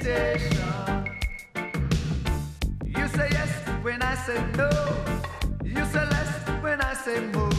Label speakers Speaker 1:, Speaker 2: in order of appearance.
Speaker 1: invitation. You say yes when I say no. You say less when I say more.